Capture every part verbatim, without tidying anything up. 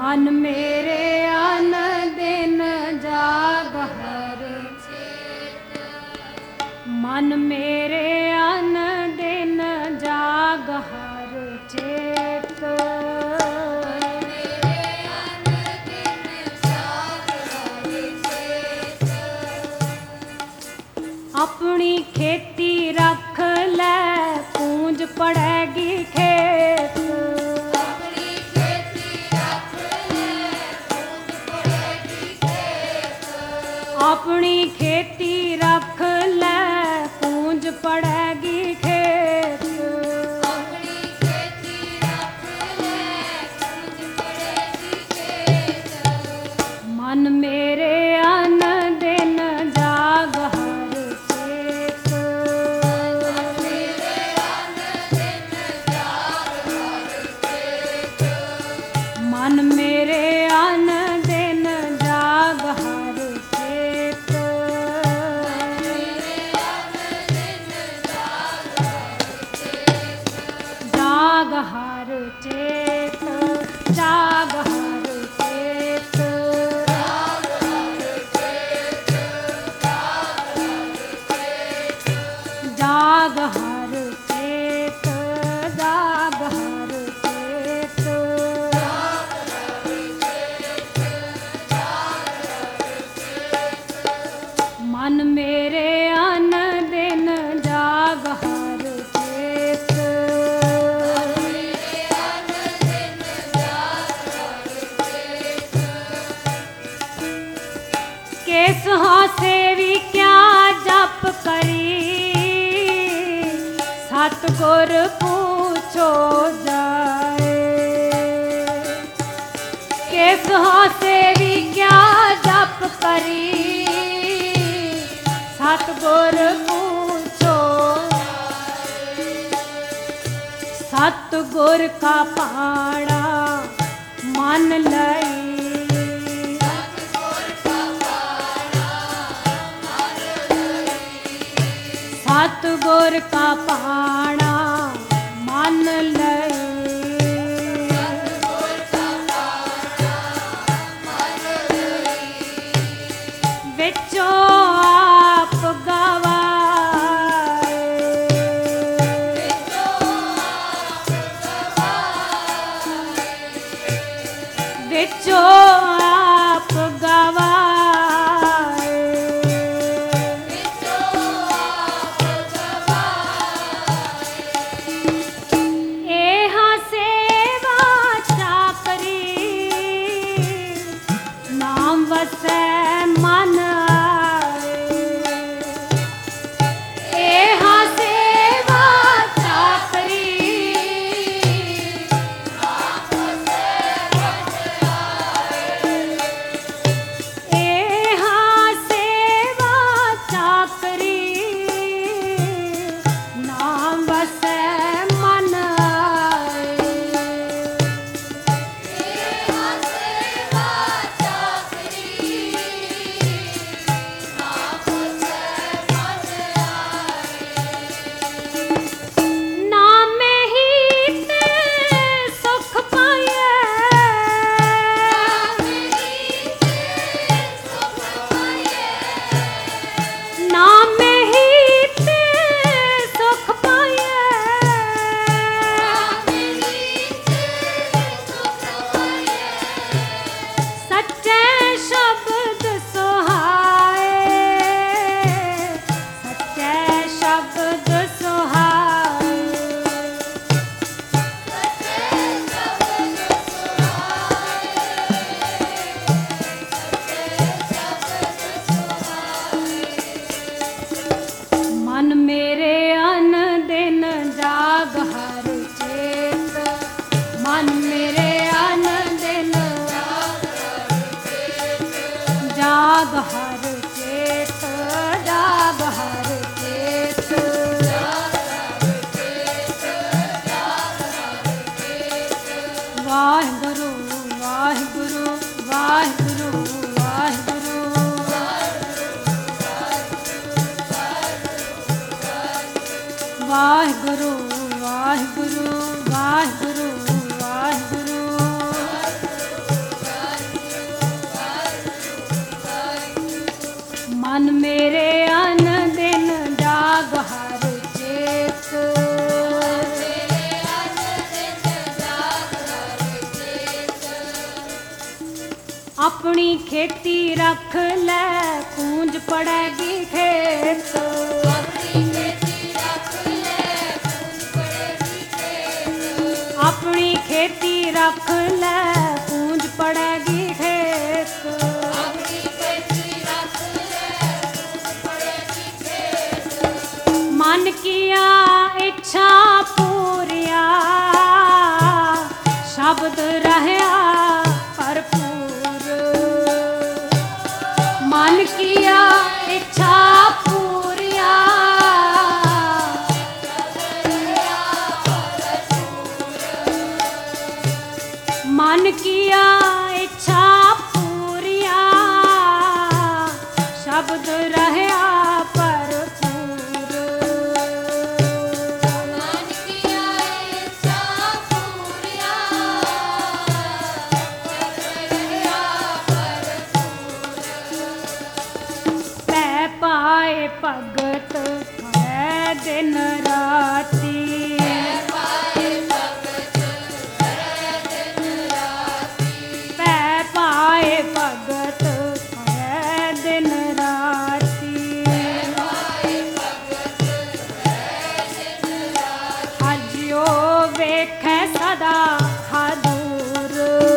मन मेरे अन दिन जाग हर मन मेरे अन दिन जाग हर चेत अपनी खेती रख ले पूंज पड़ेगी खेत अपनी खेती रख ले पूंज पड़ेगी खेत अपनी खेती रख ले पूंज पड़ेगी खेत अपनी खेती रख ले पूंज पड़ेगी खेत मन मेरे अन दिन जाग हर चेत मन मेरे अन दिन जाग हर चेत जाग हर चेत जाग हर चेत जाग हर चेत जाग हर चेत मन मेरे अन दिन जाग हर चेत केस हासे भी क्या जप करी सतगुर पूछो जाए किस हासे भी क्या जप करी सतगुर पूछो सतगुर का पाड़ा मन लई सतगुर का पाना मन लई विचो आप गवाए विचो आप गवाए मन एहा सेवा चाकरी एहा सेवा चाकरी नाम बसे मन जाग हर चेत जाग हर चेत वाहिगुरु वाहिगुरु वाहिगुरु वाहिगुरु वाहिगुरु वाहिगुरु वाहिगुरु वाहिगुरु अपनी खेती रख ले पूंज पड़ेगी खेत। अपनी खेती रख ले पूंज पड़ेगी खेत। अपनी खेती रख ले पूंज पड़ेगी खेत। अपनी खेती रख ले पूंज पड़ेगी खेत। मन किया इच्छा पूरिया शब्द रहया भरपूर। मन किया इच्छा पूरिया मन किया इच्छा पूरिया शब्द रहया भगत है दिन राती। पै पाए भगत है दिन राती। हजियो वेखे सदा हादूर।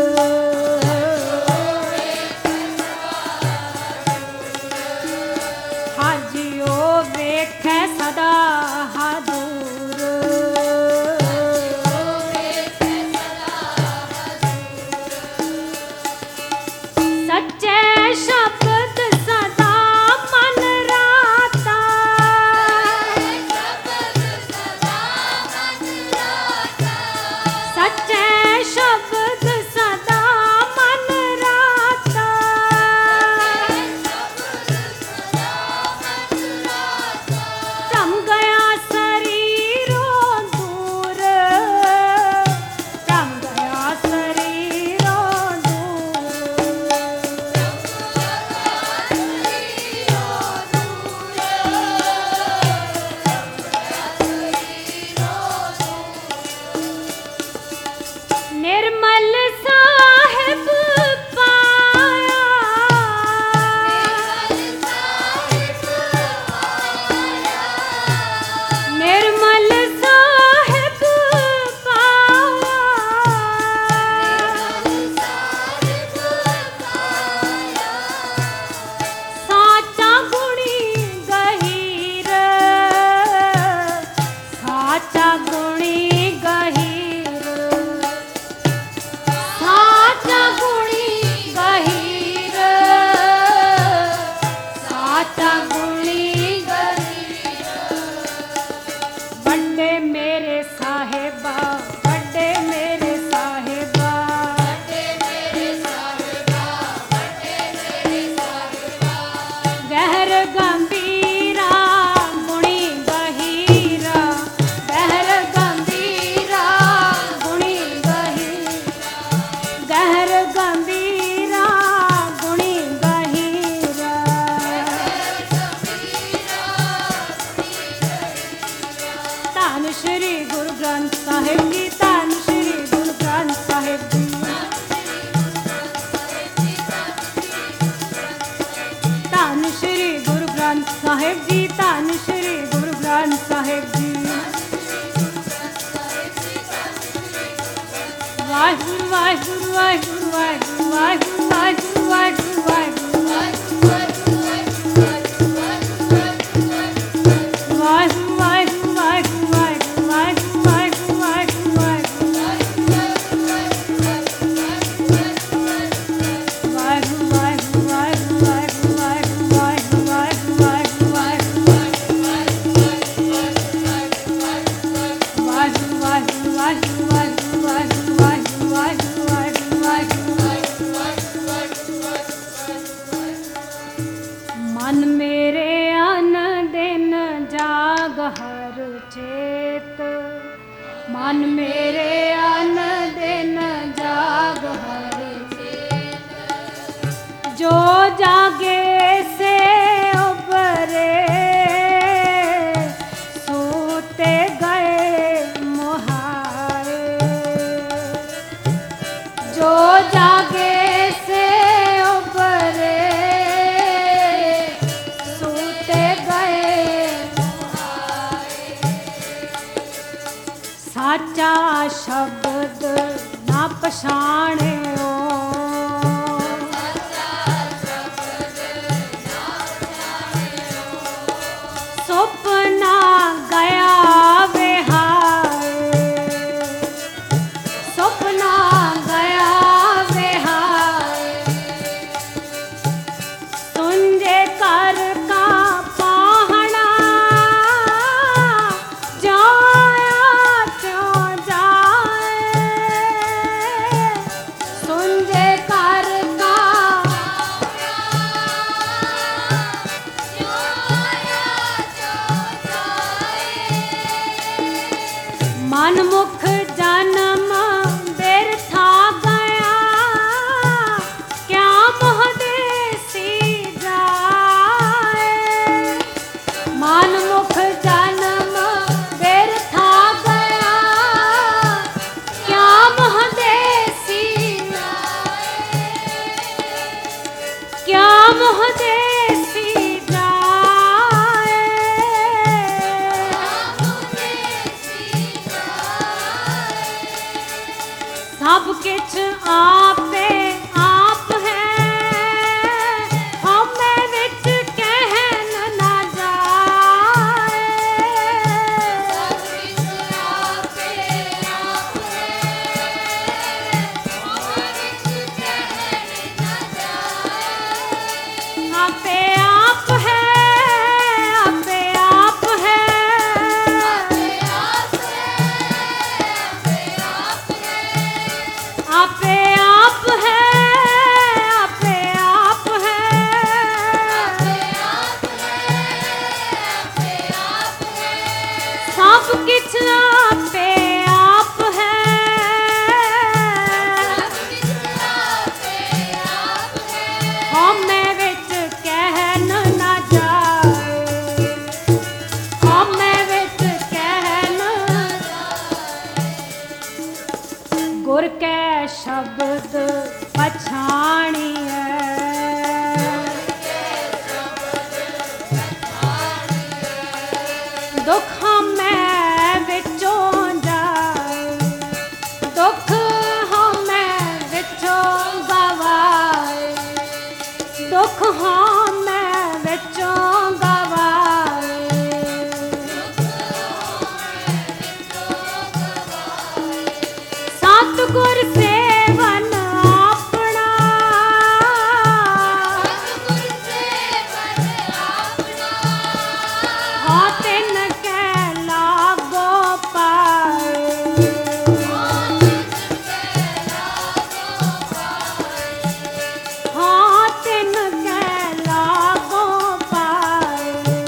हजियो वेखे सदा हादूर। सच्चे शब्द सदा मन राता। सच्चे शब्द सदा मन राता। भ्रम गया शरीरों दूर। भ्रम गया शरीरों दूर। निर्मल साहिब पाया। निर्मल साहिब पाया। साचा गुणी गहीर। साचा गुणी गहीर। साचा गुणी गहीर। साचा गुणी गहीर। बड़े मेरे साहिबा बड़े मेरे साहिबा। गहर गंभीरा गुणी गहीरा। गहर गंभीरा गुणी गहीरा। गहर गंभीरा गुणी गहीरा। धन श्री गुरु ग्रंथ साहिब जी। धन श्री गुरु ग्रंथ साहिब जी। धन श्री गुरु ग्रंथ साहिब जी। धन श्री गुरु ग्रंथ साहिब जी। वाहिगुरु वाहिगुरु वाहिगुरु वाहिगुरु वाहिगुरु वाहिगुरु वाहिगुरु वाहिगुरु वाहिगुरु वाहिगुरु वाहिगुरु वाहिगुरु वाहिगुरु वाहिगुरु मन मेरे अन दिन जाग हर चेत। मन मेरे अन दिन जाग हर चेत। जो जागे से उबरे सोते गए मुहारे। जो जागे से पछाणियो। सुपना गया विहार, सुपना गया विहार। सुंजे कर का पाहना, जाया त्यों जाए। सुंजे कर का मन मुख जन्म बिरथा गया, क्या मोहदेसी जाए। मन मुख जन्म बिरथा गया, क्या मोहदेसी जाए, क्या मोहदेसी जाए। सब किछ आपे आप है, हमें विच कहन ना जाए। आपे आप है, आपे आप है, आपे आप है, आपे आप है। सब किछ आपे आप है, हमें विच कहन ना जाए, हमें विच कहन। गुर कै शब्द पछाणिए, दुख हमें विचों जाए, दुख हमें विचों गवाए, दुख हमें विचों गवाए। सतगुर सेवन अपना, हाँ तिन कै लागो पाए, हाँ तिन कै लागो पाए।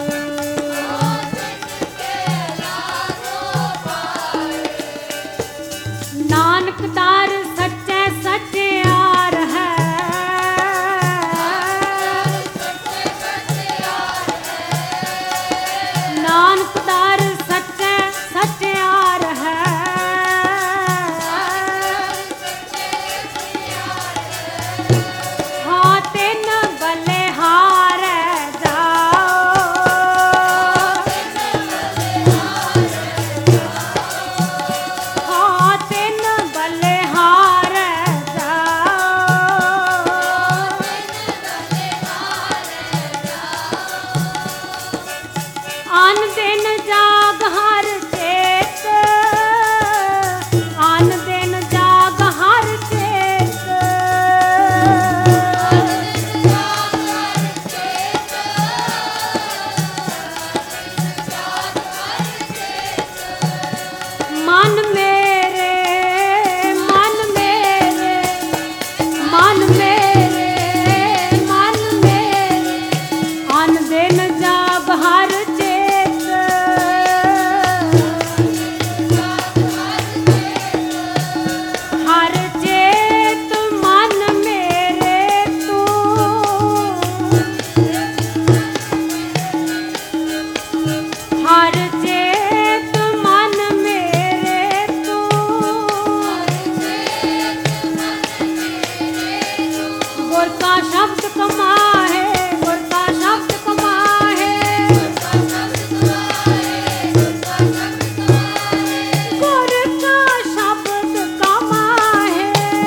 नानक दार सच्चे सच्चियार है, नानक दार सच्चे सच्चियार है। हाँ तिन बलिहार जाओ, हाँ तिन बलिहार जाओ। आन दिन जाग हर चेत, आन दिन जाग हर चेत। मन मेरे, मन मेरे, मन मेरे, मन मेरे, आन दिन जाग हर चेत। हर चेत मन मेरे तू, हर चेत मन मेरे तू। गुर का शब्द कमाए, गुर का शब्द कमाए, गुर का शब्द कमाए।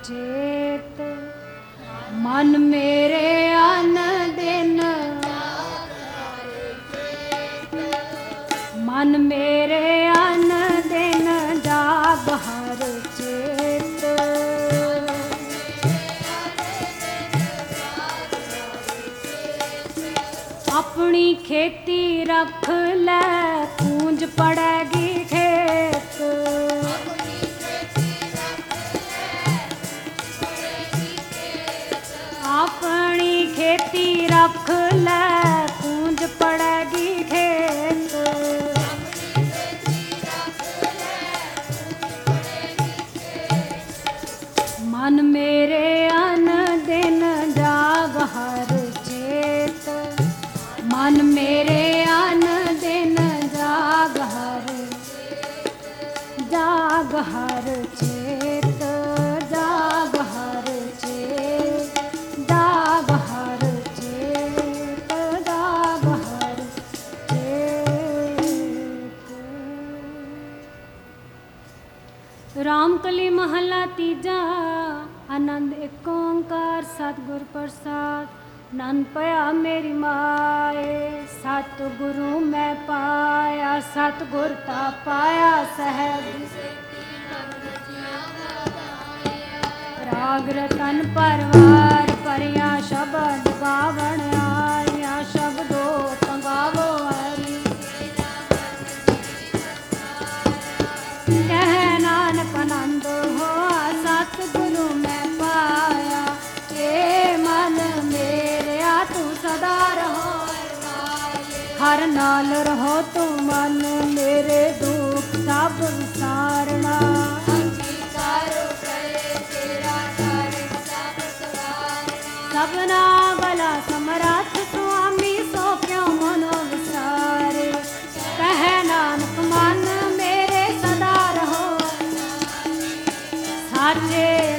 ਚੇਤ ਮਨ ਮੇਰੇ ਅਨ ਦਿਨ ਮਨ ਮੇਰੇ ਅਨ ਦਿਨ ਜਾਗ ਹਰ ਚੇਤ ਆਪਣੀ ਖੇਤੀ ਰੱਖ ਲੈ ਪੂੰਜ ਪੜੇਗੀ ਖੇਤ ਆਪਣੀ ਖੇਤੀ ਰੱਖ ਲੈ ਪੂੰਜ ਪੜੇਗੀ ਖੇਤ ਮਨ ਮੇਰੇ ਅਨ ਦਿਨ ਜਾਗ ਹਰ ਚੇਤ ਮਨ ਮੇਰੇ ਅਨ ਦਿਨ ਜਾਗ ਹਰ ਜਾਗ ਹਰ ਚੇਤ ਜਾਗ ਹਰ ਚੇਤ ਜਾਗ ਹਰ ਚੇਤ ਜਾਗ ਹਰ ਚੇਤ। ਰਾਮਕਲੀ ਮਹੱਲਾ ਤੀਜਾ। ਆਨੰਦ ਏਕ ਓੰਕਾਰ ਸਤਿਗੁਰ ਪ੍ਰਸਾਦ। ਨੰਦ ਪਿਆ ਮੇਰੀ ਮਾਏ ਸਤਿਗੁਰੂ ਮੈਂ ਪਾਇਆ ਸਤਿਗੁਰ ਤਾ ਪਾਇਆ ਸਹਿਜ ਰਾਗ ਰਤਨ ਪਰਵਾਰ ਪਰਿਆ ਸ਼ਬਦ ਗਾਵਣ ਆਇਆ ਸ਼ਬਦੋ ਤੰਗਾਵੋ ਹਰੀ ਕਹਿ ਨਾਨਕ ਆਨੰਦ ਹੋਆ ਸਤਿਗੁਰੂ ਮੈਂ ਪਾਇਆ ਏ ਮਨ ਮੇਰਿਆ ਤੂੰ ਸਦਾ ਰਹੋ ਹਰ ਨਾਲ ਰਹੋ ਤੂੰ ਮਨ ਮੇਰੇ ਦੁੱਖ ਸਭ ਵਿਸਾਰਨਾ ਸਭਨਾ ਭਲਾ ਸਮਰੱਥ ਸੁਆਮੀ ਸੋ ਕਿਉ ਮਨੋ ਵਿਸਾਰੇ ਕਹਿ ਨਾਨਕ ਮਨ ਮੇਰੇ ਸਦਾ ਰਹੋ ਸਾਚੇ